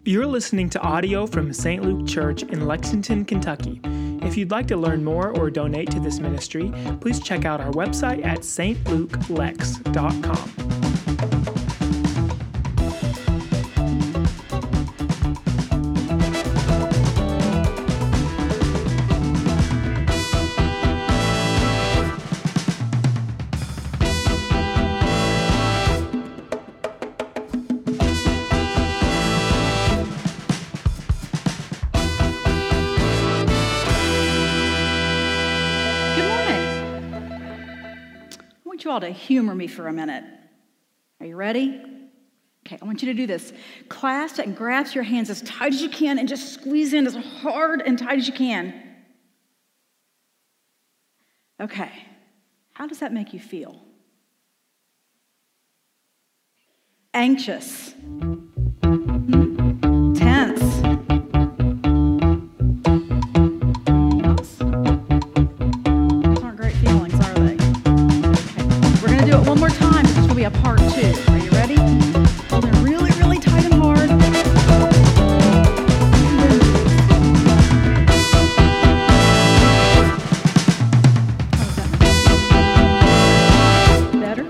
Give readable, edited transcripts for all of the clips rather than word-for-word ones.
You're listening to audio from St. Luke Church in Lexington, Kentucky. If you'd like to learn more or donate to this ministry, please check out our website at stlukeLex.com. To humor me for a minute. Are you ready? Okay, I want you to do this. Clasp and grasp your hands as tight as you can and just squeeze in as hard and tight as you can. Okay, how does that make you feel? Anxious. Tense. One more time, this is going to be a part 2. Are you ready? Hold it really, really tight and hard. Better?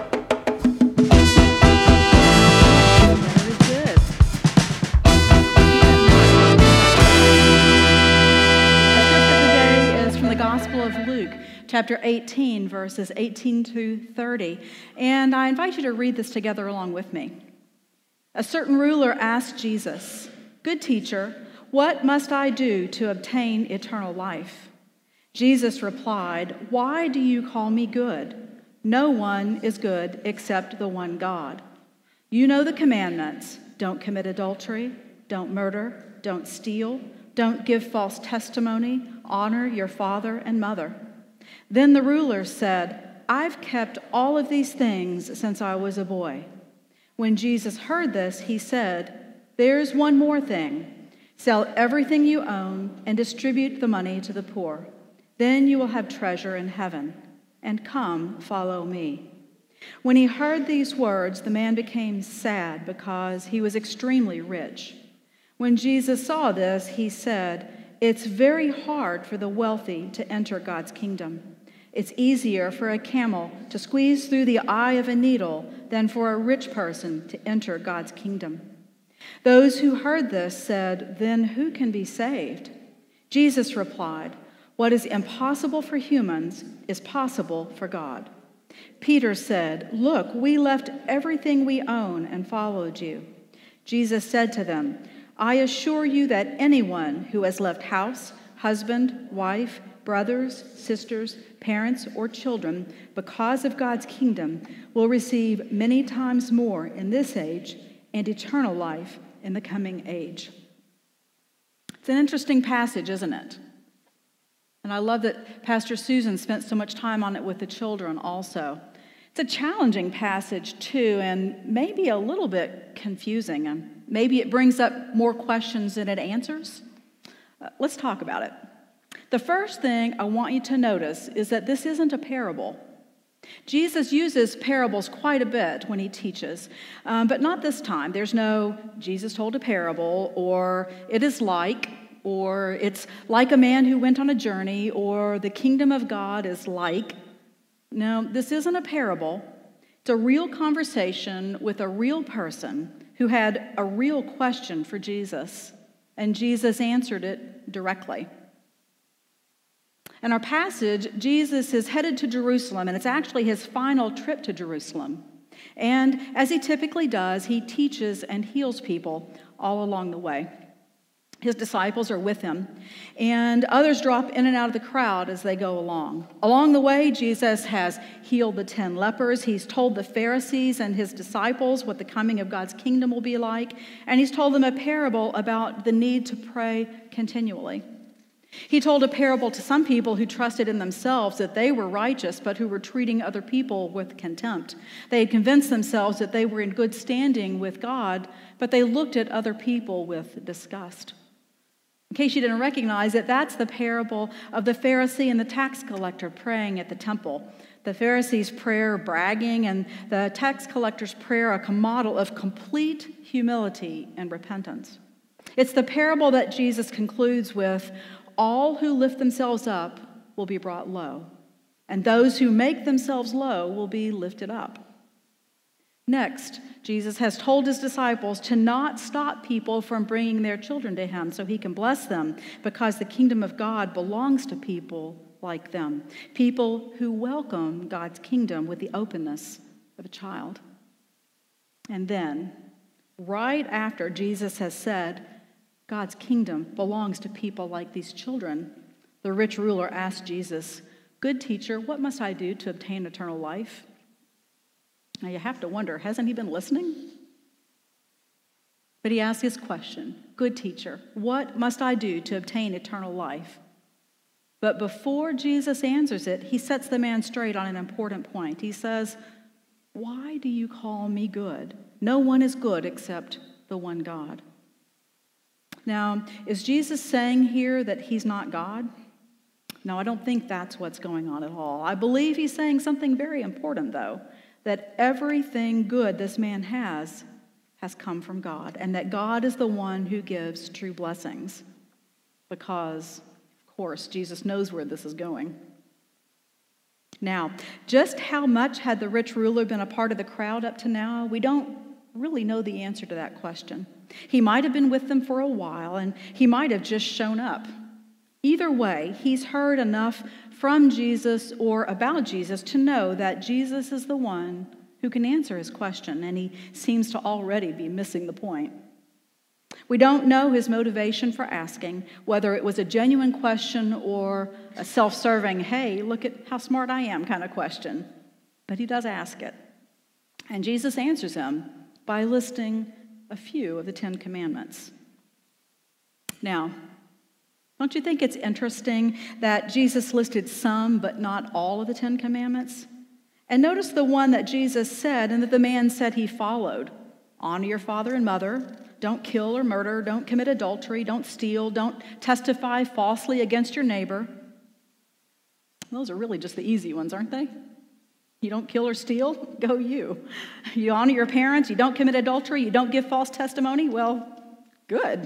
Very good. Our scripture today is from the Gospel of Luke, chapter 18, verses 18 to 30. And I invite you to read this together along with me. A certain ruler asked Jesus, "Good teacher, what must I do to obtain eternal life?" Jesus replied, "Why do you call me good? No one is good except the one God. You know the commandments. Don't commit adultery, don't murder, don't steal, don't give false testimony, honor your father and mother." Then the ruler said, "I've kept all of these things since I was a boy." When Jesus heard this, he said, "There's one more thing. Sell everything you own and distribute the money to the poor. Then you will have treasure in heaven. And come, follow me." When he heard these words, the man became sad because he was extremely rich. When Jesus saw this, he said, "It's very hard for the wealthy to enter God's kingdom. It's easier for a camel to squeeze through the eye of a needle than for a rich person to enter God's kingdom." Those who heard this said, "Then who can be saved?" Jesus replied, "What is impossible for humans is possible for God." Peter said, "Look, we left everything we own and followed you." Jesus said to them, "I assure you that anyone who has left house, husband, wife, brothers, sisters, parents, or children because of God's kingdom will receive many times more in this age and eternal life in the coming age." It's an interesting passage, isn't it? And I love that Pastor Susan spent so much time on it with the children also. It's a challenging passage too, and maybe a little bit confusing, and maybe it brings up more questions than it answers. Let's talk about it. The first thing I want you to notice is that this isn't a parable. Jesus uses parables quite a bit when he teaches, but not this time. There's no "Jesus told a parable," or "it is like," or "it's like a man who went on a journey," or "the kingdom of God is like." No, this isn't a parable. It's a real conversation with a real person who had a real question for Jesus, and Jesus answered it directly. In our passage, Jesus is headed to Jerusalem, and it's actually his final trip to Jerusalem. And as he typically does, he teaches and heals people all along the way. His disciples are with him, and others drop in and out of the crowd as they go along. Along the way, Jesus has healed the 10 lepers. He's told the Pharisees and his disciples what the coming of God's kingdom will be like, and he's told them a parable about the need to pray continually. He told a parable to some people who trusted in themselves that they were righteous, but who were treating other people with contempt. They had convinced themselves that they were in good standing with God, but they looked at other people with disgust. In case you didn't recognize it, that's the parable of the Pharisee and the tax collector praying at the temple. The Pharisee's prayer bragging, and the tax collector's prayer a model of complete humility and repentance. It's the parable that Jesus concludes with, all who lift themselves up will be brought low, and those who make themselves low will be lifted up. Next, Jesus has told his disciples to not stop people from bringing their children to him so he can bless them, because the kingdom of God belongs to people like them, people who welcome God's kingdom with the openness of a child. And then, right after Jesus has said, God's kingdom belongs to people like these children, the rich ruler asked Jesus, "Good teacher, what must I do to obtain eternal life?" Now you have to wonder, hasn't he been listening? But he asks his question, "Good teacher, what must I do to obtain eternal life?" But before Jesus answers it, he sets the man straight on an important point. He says, "Why do you call me good? No one is good except the one God." Now, is Jesus saying here that he's not God? No, I don't think that's what's going on at all. I believe he's saying something very important, though, that everything good this man has come from God, and that God is the one who gives true blessings. Because, of course, Jesus knows where this is going. Now, just how much had the rich ruler been a part of the crowd up to now? We don't really know the answer to that question. He might have been with them for a while, and he might have just shown up. Either way, he's heard enough from Jesus or about Jesus to know that Jesus is the one who can answer his question, and he seems to already be missing the point. We don't know his motivation for asking, whether it was a genuine question or a self-serving, "Hey, look at how smart I am" kind of question. But he does ask it. And Jesus answers him by listing a few of the 10 Commandments. Now, don't you think it's interesting that Jesus listed some but not all of the 10 Commandments? And notice the one that Jesus said and that the man said he followed. Honor your father and mother. Don't kill or murder. Don't commit adultery. Don't steal. Don't testify falsely against your neighbor. Those are really just the easy ones, aren't they? You don't kill or steal? Go you. You honor your parents. You don't commit adultery. You don't give false testimony? Well, good.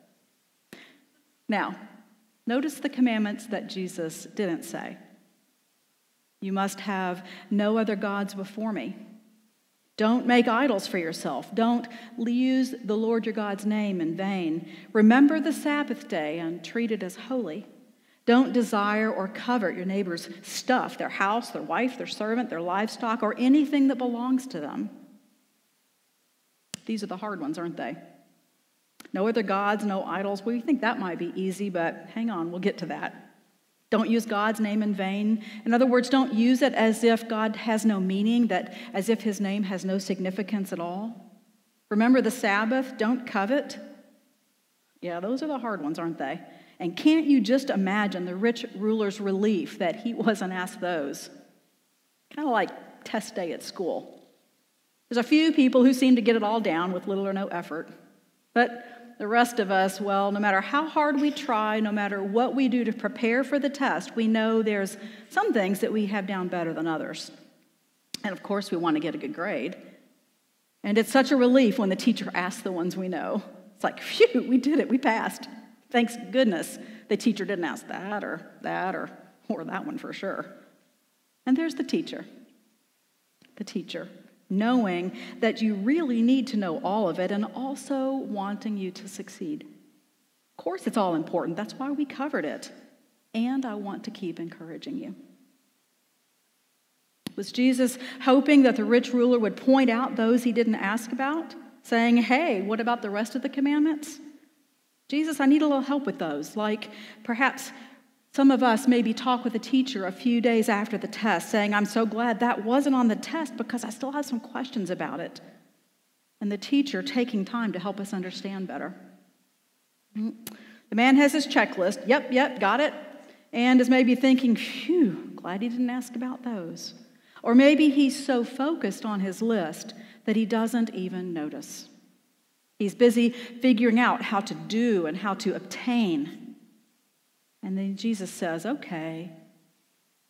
Now, notice the commandments that Jesus didn't say. You must have no other gods before me. Don't make idols for yourself. Don't use the Lord your God's name in vain. Remember the Sabbath day and treat it as holy. Don't desire or covet your neighbor's stuff, their house, their wife, their servant, their livestock, or anything that belongs to them. These are the hard ones, aren't they? No other gods, no idols. Well, you think that might be easy, but hang on, we'll get to that. Don't use God's name in vain. In other words, don't use it as if God has no meaning, as if his name has no significance at all. Remember the Sabbath. Don't covet. Yeah, those are the hard ones, aren't they? And can't you just imagine the rich ruler's relief that he wasn't asked those? Kind of like test day at school. There's a few people who seem to get it all down with little or no effort. But the rest of us, well, no matter how hard we try, no matter what we do to prepare for the test, we know there's some things that we have down better than others. And of course, we want to get a good grade. And it's such a relief when the teacher asks the ones we know. It's like, phew, we did it, we passed. Thanks goodness the teacher didn't ask that or that one for sure. And there's the teacher, knowing that you really need to know all of it and also wanting you to succeed. Of course, it's all important. That's why we covered it. And I want to keep encouraging you. Was Jesus hoping that the rich ruler would point out those he didn't ask about, saying, "Hey, what about the rest of the commandments? Jesus, I need a little help with those." Like perhaps some of us maybe talk with a teacher a few days after the test saying, "I'm so glad that wasn't on the test because I still have some questions about it." And the teacher taking time to help us understand better. The man has his checklist. Yep, got it. And is maybe thinking, "Phew, glad he didn't ask about those." Or maybe he's so focused on his list that he doesn't even notice. He's busy figuring out how to do and how to obtain. And then Jesus says, "Okay,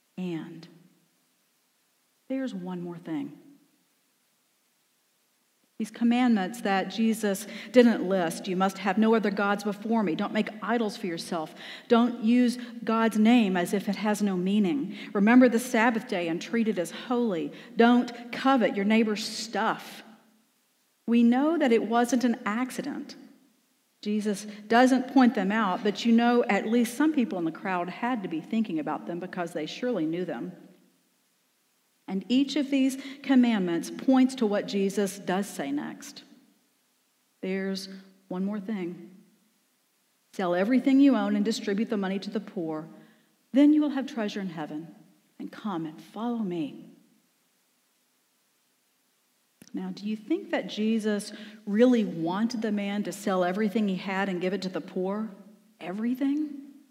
and there's one more thing. These commandments that Jesus didn't list. You must have no other gods before me. Don't make idols for yourself. Don't use God's name as if it has no meaning. Remember the Sabbath day and treat it as holy. Don't covet your neighbor's stuff. We know that it wasn't an accident. Jesus doesn't point them out, but you know at least some people in the crowd had to be thinking about them because they surely knew them. And each of these commandments points to what Jesus does say next. There's one more thing. Sell everything you own and distribute the money to the poor. Then you will have treasure in heaven. And come and follow me. Now, do you think that Jesus really wanted the man to sell everything he had and give it to the poor? Everything?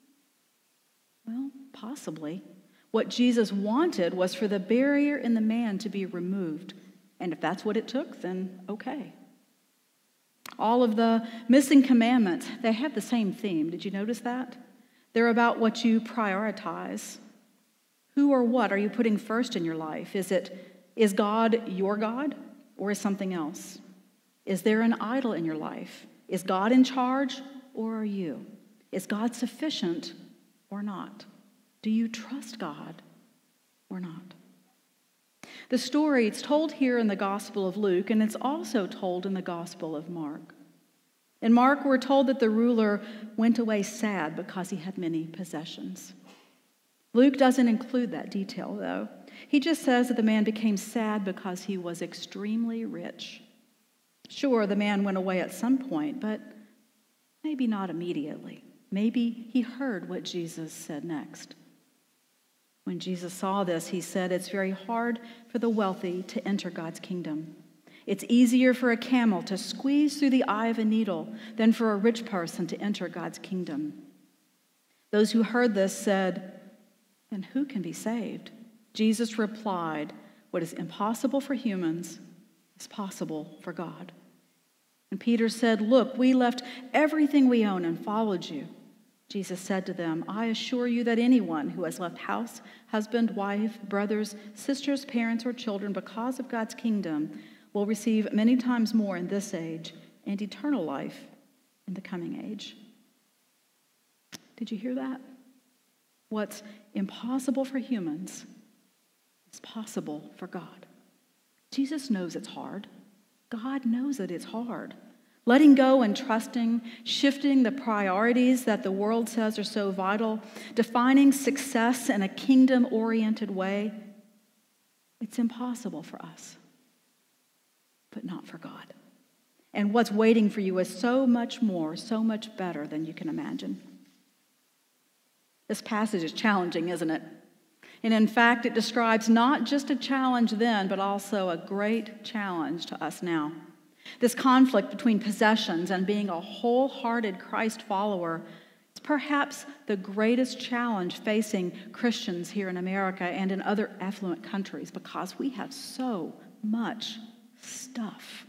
Well, possibly. What Jesus wanted was for the barrier in the man to be removed. And if that's what it took, then okay. All of the missing commandments, they have the same theme. Did you notice that? They're about what you prioritize. Who or what are you putting first in your life? Is God your God or is something else? Is there an idol in your life? Is God in charge or are you? Is God sufficient or not? Do you trust God or not? The story, it's told here in the Gospel of Luke, and it's also told in the Gospel of Mark. In Mark, we're told that the ruler went away sad because he had many possessions. Luke doesn't include that detail, though. He just says that the man became sad because he was extremely rich. Sure, the man went away at some point, but maybe not immediately. Maybe he heard what Jesus said next. When Jesus saw this, he said, it's very hard for the wealthy to enter God's kingdom. It's easier for a camel to squeeze through the eye of a needle than for a rich person to enter God's kingdom. Those who heard this said, then who can be saved? Jesus replied, what is impossible for humans is possible for God. And Peter said, look, we left everything we own and followed you. Jesus said to them, I assure you that anyone who has left house, husband, wife, brothers, sisters, parents, or children because of God's kingdom will receive many times more in this age and eternal life in the coming age. Did you hear that? What's impossible for humans is possible for God. Jesus knows it's hard. God knows that it's hard. Letting go and trusting, shifting the priorities that the world says are so vital, defining success in a kingdom-oriented way, it's impossible for us, but not for God. And what's waiting for you is so much more, so much better than you can imagine. This passage is challenging, isn't it? And in fact, it describes not just a challenge then, but also a great challenge to us now. This conflict between possessions and being a wholehearted Christ follower is perhaps the greatest challenge facing Christians here in America and in other affluent countries because we have so much stuff.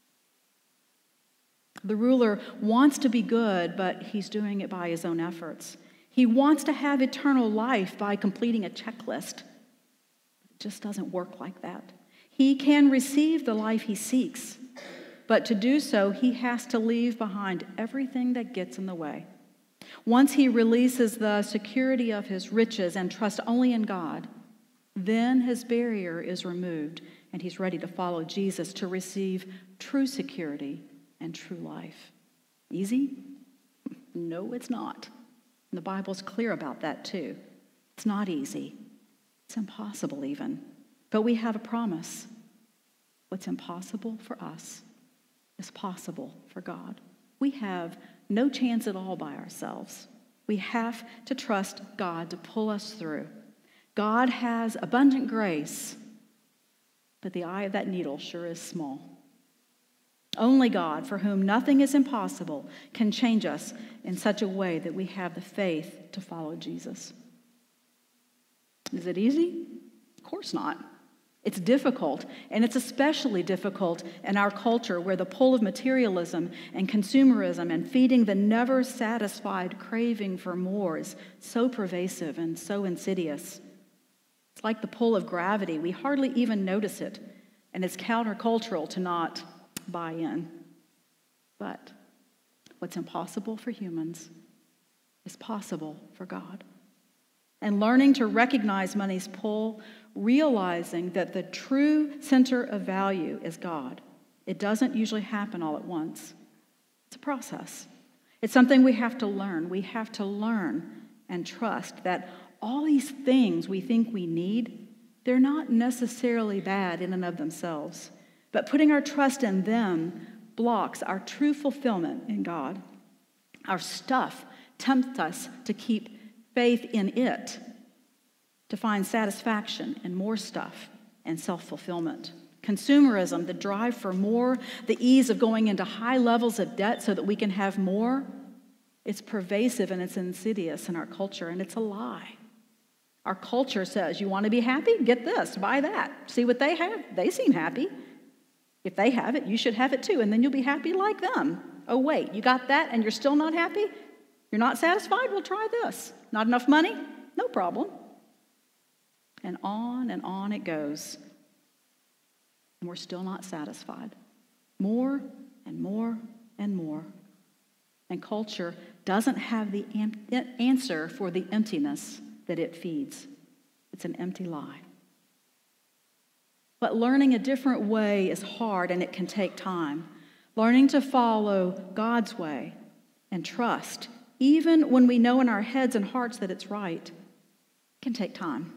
The ruler wants to be good, but he's doing it by his own efforts. He wants to have eternal life by completing a checklist. It just doesn't work like that. He can receive the life he seeks, but to do so, he has to leave behind everything that gets in the way. Once he releases the security of his riches and trusts only in God, then his barrier is removed, and he's ready to follow Jesus to receive true security and true life. Easy? No, it's not. And the Bible's clear about that too. It's not easy. It's impossible even. But we have a promise. What's impossible for us is possible for God. We have no chance at all by ourselves. We have to trust God to pull us through. God has abundant grace, but the eye of that needle sure is small. Only God, for whom nothing is impossible, can change us in such a way that we have the faith to follow Jesus. Is it easy? Of course not. It's difficult, and it's especially difficult in our culture where the pull of materialism and consumerism and feeding the never-satisfied craving for more is so pervasive and so insidious. It's like the pull of gravity. We hardly even notice it, and it's countercultural to not buy in. But what's impossible for humans is possible for God. And learning to recognize money's pull, realizing that the true center of value is God. It doesn't usually happen all at once. It's a process. It's something we have to learn. We have to learn and trust that all these things we think we need, they're not necessarily bad in and of themselves. But putting our trust in them blocks our true fulfillment in God. Our stuff tempts us to keep faith in it, to find satisfaction in more stuff and self-fulfillment. Consumerism, the drive for more, the ease of going into high levels of debt so that we can have more, it's pervasive and it's insidious in our culture, and it's a lie. Our culture says, you want to be happy? Get this, buy that. See what they have? They seem happy. If they have it, you should have it too, and then you'll be happy like them. Oh, wait, you got that and you're still not happy? You're not satisfied? Well, try this. Not enough money? No problem. And on it goes. And we're still not satisfied. More and more and more. And culture doesn't have the answer for the emptiness that it feeds. It's an empty lie. But learning a different way is hard and it can take time. Learning to follow God's way and trust, even when we know in our heads and hearts that it's right, can take time.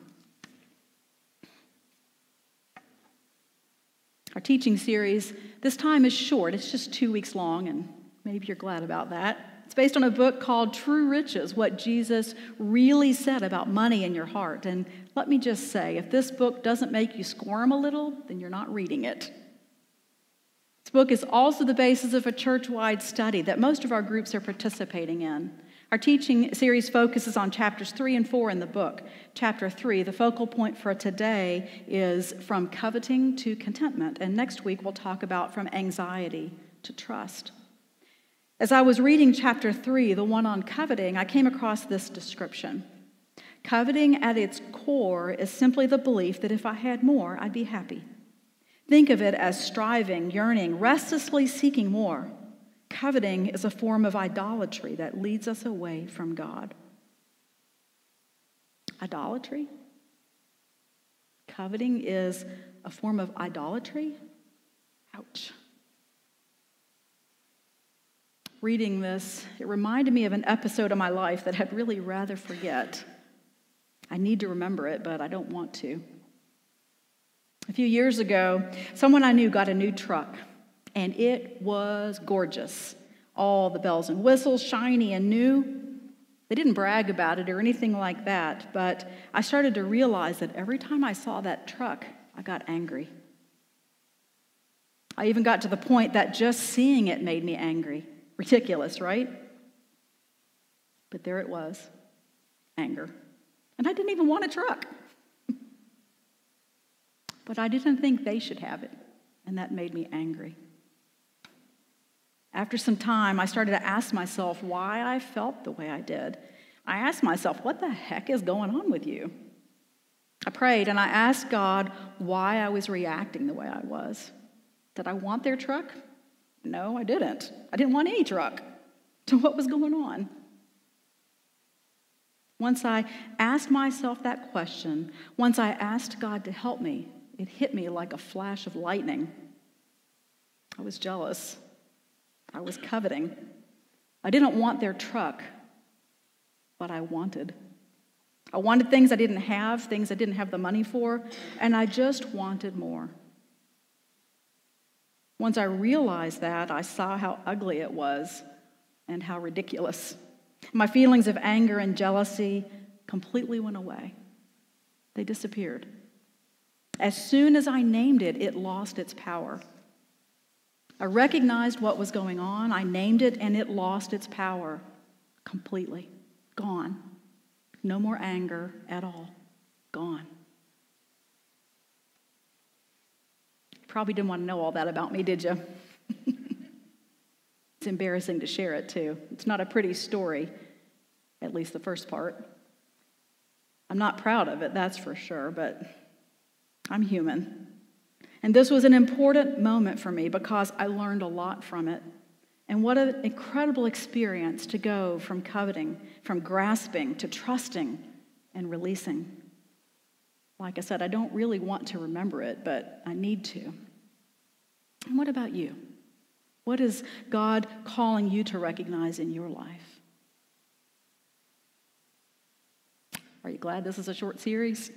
Our teaching series this time is short. It's just 2 weeks long, and maybe you're glad about that. It's based on a book called True Riches, What Jesus Really Said About Money in Your Heart. And let me just say, if this book doesn't make you squirm a little, then you're not reading it. This book is also the basis of a church-wide study that most of our groups are participating in. Our teaching series focuses on chapters 3 and 4 in the book. Chapter 3, the focal point for today, is from coveting to contentment. And next week we'll talk about from anxiety to trust. As I was reading chapter 3, the one on coveting, I came across this description. Coveting at its core is simply the belief that if I had more, I'd be happy. Think of it as striving, yearning, restlessly seeking more. Coveting is a form of idolatry that leads us away from God. Idolatry? Coveting is a form of idolatry? Ouch. Reading this, it reminded me of an episode of my life that I'd really rather forget. I need to remember it, but I don't want to. A few years ago, someone I knew got a new truck, and it was gorgeous. All the bells and whistles, shiny and new. They didn't brag about it or anything like that, but I started to realize that every time I saw that truck, I got angry. I even got to the point that just seeing it made me angry. Ridiculous, right? But there it was, anger. And I didn't even want a truck. But I didn't think they should have it, and that made me angry. After some time, I started to ask myself why I felt the way I did. I asked myself, what the heck is going on with you? I prayed and I asked God why I was reacting the way I was. Did I want their truck? No, I didn't. I didn't want any truck. So what was going on? Once I asked myself that question, once I asked God to help me, it hit me like a flash of lightning. I was jealous. I was coveting. I didn't want their truck, but I wanted. I wanted things I didn't have, things I didn't have the money for, and I just wanted more. Once I realized that, I saw how ugly it was and how ridiculous. My feelings of anger and jealousy completely went away. They disappeared. As soon as I named it, it lost its power. I recognized what was going on, I named it, and it lost its power completely. Gone. No more anger at all. Gone. You probably didn't want to know all that about me, did you? It's embarrassing to share it, too. It's not a pretty story, at least the first part. I'm not proud of it, that's for sure, but I'm human. And this was an important moment for me because I learned a lot from it. And what an incredible experience to go from coveting, from grasping, to trusting and releasing. Like I said, I don't really want to remember it, but I need to. And what about you? What is God calling you to recognize in your life? Are you glad this is a short series?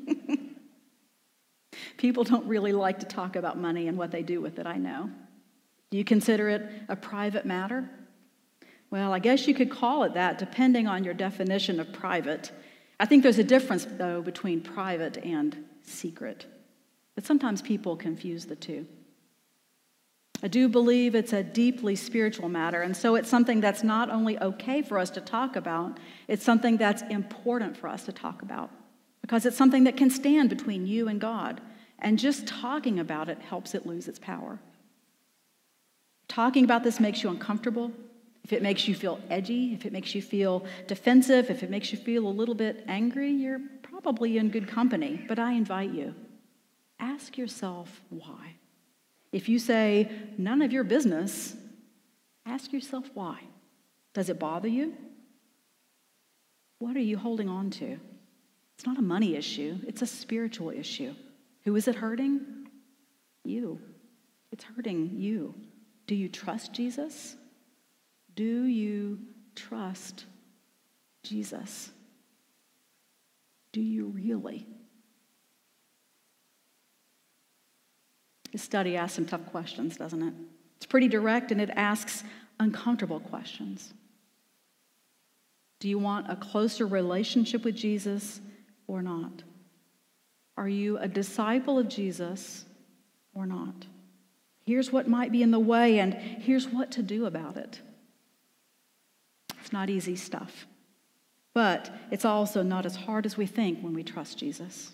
People don't really like to talk about money and what they do with it, I know. Do you consider it a private matter? Well, I guess you could call it that, depending on your definition of private. I think there's a difference, though, between private and secret. But sometimes people confuse the two. I do believe it's a deeply spiritual matter, and so it's something that's not only okay for us to talk about, it's something that's important for us to talk about, because it's something that can stand between you and God, and just talking about it helps it lose its power. Talking about this makes you uncomfortable, if it makes you feel edgy, if it makes you feel defensive, if it makes you feel a little bit angry, you're probably in good company, but I invite you, ask yourself why. If you say, none of your business, ask yourself why. Does it bother you? What are you holding on to? It's not a money issue. It's a spiritual issue. Who is it hurting? You. It's hurting you. Do you trust Jesus? Do you trust Jesus? Do you really? This study asks some tough questions, doesn't it? It's pretty direct, and it asks uncomfortable questions. Do you want a closer relationship with Jesus or not? Are you a disciple of Jesus or not? Here's what might be in the way, and here's what to do about it. It's not easy stuff, but it's also not as hard as we think when we trust Jesus.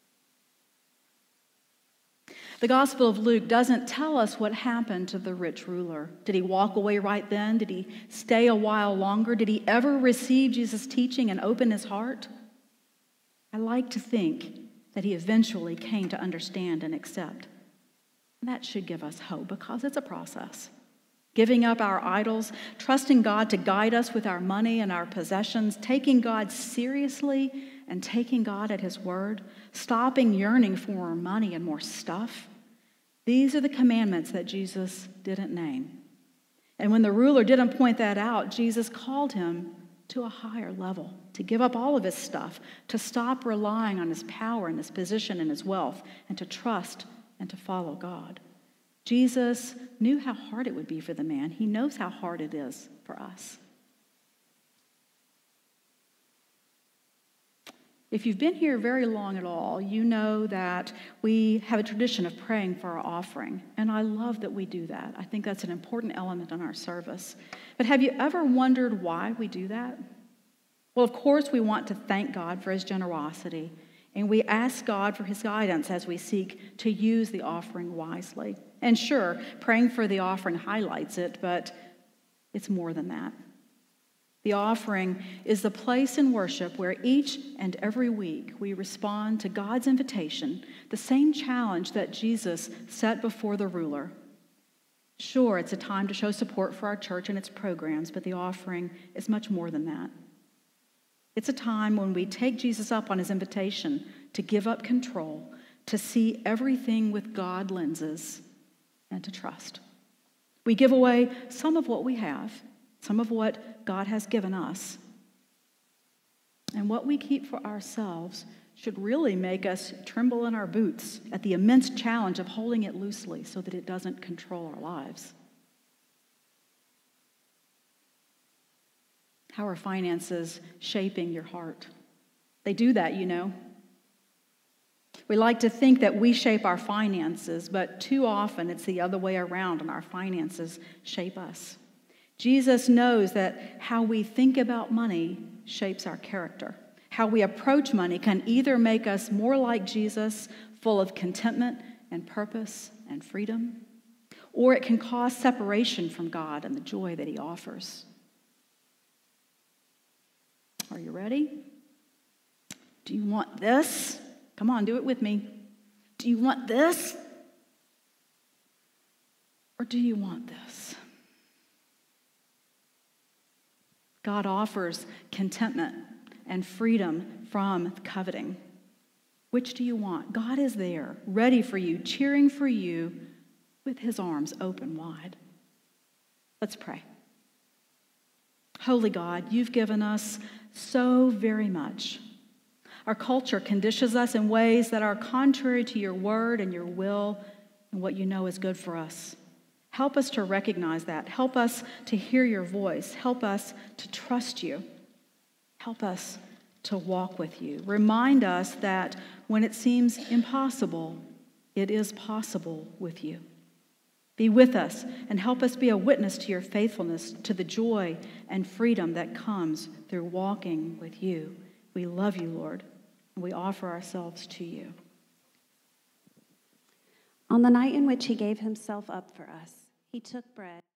The Gospel of Luke doesn't tell us what happened to the rich ruler. Did he walk away right then? Did he stay a while longer? Did he ever receive Jesus' teaching and open his heart? I like to think that he eventually came to understand and accept. That should give us hope because it's a process. Giving up our idols, trusting God to guide us with our money and our possessions, taking God seriously and taking God at his word, stopping yearning for more money and more stuff. These are the commandments that Jesus didn't name. And when the ruler didn't point that out, Jesus called him to a higher level, to give up all of his stuff, to stop relying on his power and his position and his wealth, and to trust and to follow God. Jesus knew how hard it would be for the man. He knows how hard it is for us. If you've been here very long at all, you know that we have a tradition of praying for our offering, and I love that we do that. I think that's an important element in our service. But have you ever wondered why we do that? Well, of course, we want to thank God for his generosity, and we ask God for his guidance as we seek to use the offering wisely. And sure, praying for the offering highlights it, but it's more than that. The offering is the place in worship where each and every week we respond to God's invitation, the same challenge that Jesus set before the ruler. Sure, it's a time to show support for our church and its programs, but the offering is much more than that. It's a time when we take Jesus up on his invitation to give up control, to see everything with God lenses, and to trust. We give away some of what we have, some of what God has given us. And what we keep for ourselves should really make us tremble in our boots at the immense challenge of holding it loosely so that it doesn't control our lives. How are finances shaping your heart? They do that, you know. We like to think that we shape our finances, but too often it's the other way around and our finances shape us. Jesus knows that how we think about money shapes our character. How we approach money can either make us more like Jesus, full of contentment and purpose and freedom, or it can cause separation from God and the joy that he offers. Are you ready? Do you want this? Come on, do it with me. Do you want this? Or do you want this? God offers contentment and freedom from coveting. Which do you want? God is there, ready for you, cheering for you with his arms open wide. Let's pray. Holy God, you've given us so very much. Our culture conditions us in ways that are contrary to your word and your will and what you know is good for us. Help us to recognize that. Help us to hear your voice. Help us to trust you. Help us to walk with you. Remind us that when it seems impossible, it is possible with you. Be with us and help us be a witness to your faithfulness, to the joy and freedom that comes through walking with you. We love you, Lord, and we offer ourselves to you. On the night in which he gave himself up for us, he took bread.